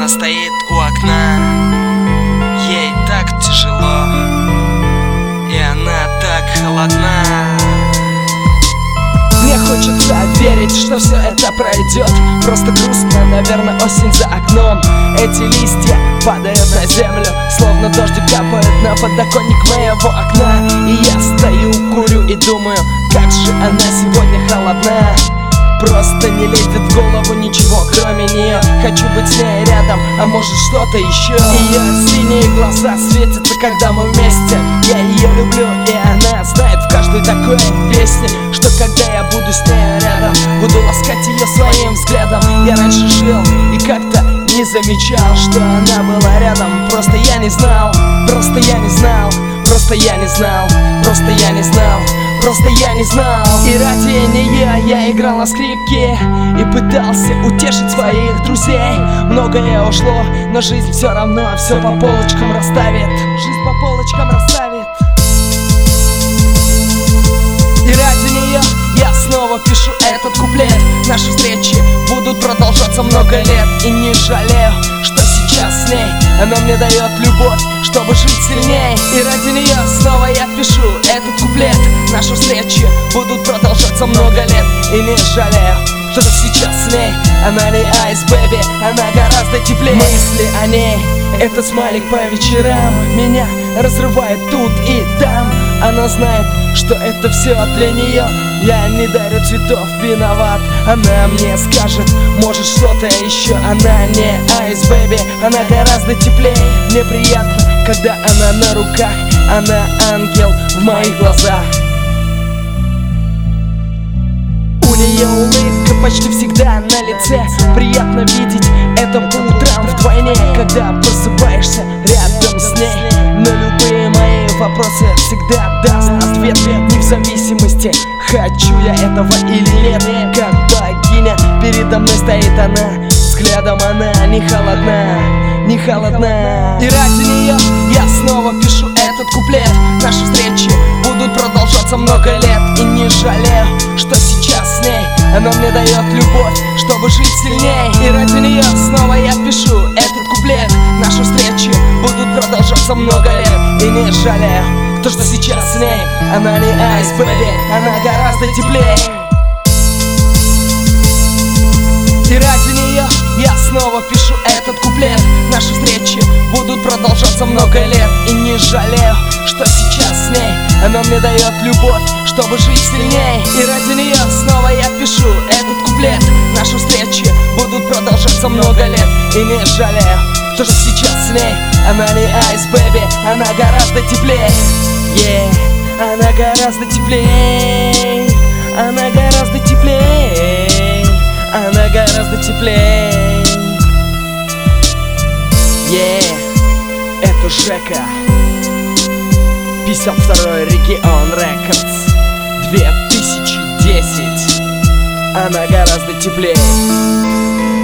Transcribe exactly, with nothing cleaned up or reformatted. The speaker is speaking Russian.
Она стоит у окна, ей так тяжело, и она так холодна. Мне хочется верить, что все это пройдет. Просто грустно, наверное, осень за окном. Эти листья падают на землю, словно дождик капает на подоконник моего окна. И я стою, курю и думаю, как же она сегодня холодна. Просто не лезет в голову ничего, кроме нее. Хочу быть с ней рядом, а может что-то еще. Ее синие глаза светятся, когда мы вместе. Я ее люблю, и она знает в каждой такой песне, что когда я буду с ней рядом, буду ласкать ее своим взглядом. Я раньше жил и как-то не замечал, что она была рядом. Просто я не знал, просто я не знал, просто я не знал, просто я не знал. Просто я не знал. И ради нее я играл на скрипке и пытался утешить своих друзей. Многое ушло, но жизнь все равно все по полочкам расставит. Жизнь по полочкам расставит. И ради нее я снова пишу этот куплет. Наши встречи будут продолжаться много лет. И не жалею, что сейчас с ней. Она мне дает любовь, чтобы жить сильней. И ради нее снова я пишу этот куплет. Наши встречи будут продолжаться много лет. И не жалею, что сейчас с ней. Она не айс, бэби, она гораздо теплее. Мысли о ней, этот смайлик по вечерам меня разрывает тут и там. Она знает, что это все для нее. Я не дарю цветов, виноват. Она мне скажет, может что-то еще. Она не айс, бэби, она гораздо теплее. Мне приятно, когда она на руках. Она ангел в моих глазах. У нее улыбка почти всегда на лице. Приятно видеть это по утрам вдвойне, когда просыпаешься рядом с ней. На любые мои вопросы всегда даст ответ, не в зависимости, хочу я этого или нет. Как богиня передо мной стоит она, взглядом она не холодна, не холодна. И ради нее я снова пишу этот куплет. Наши встречи будут продолжаться много лет. И не жалею, что сейчас с ней. Она мне дает любовь, чтобы жить сильней. И ради нее снова я пишу этот куплет. Наши встречи будут продолжаться много лет. И не жалею, то, что сейчас с ней. Она не айс, бэби, она гораздо теплее. И ради нее я снова пишу этот куплет. Наши встречи будут продолжаться много лет. И не жалею, что сейчас с ней. Она мне дает любовь, чтобы жить сильней. И ради нее снова я пишу этот куплет. Наши встречи будут продолжаться много лет. И не жалею, то, что сейчас с ней. Она не айс, бэби, она гораздо теплее. Yeah, она гораздо теплее. Она гораздо теплее. Она гораздо теплее. Yeah, это Жека. пятьдесят второй регион Рекордс, две тысячи десять. Она гораздо теплее.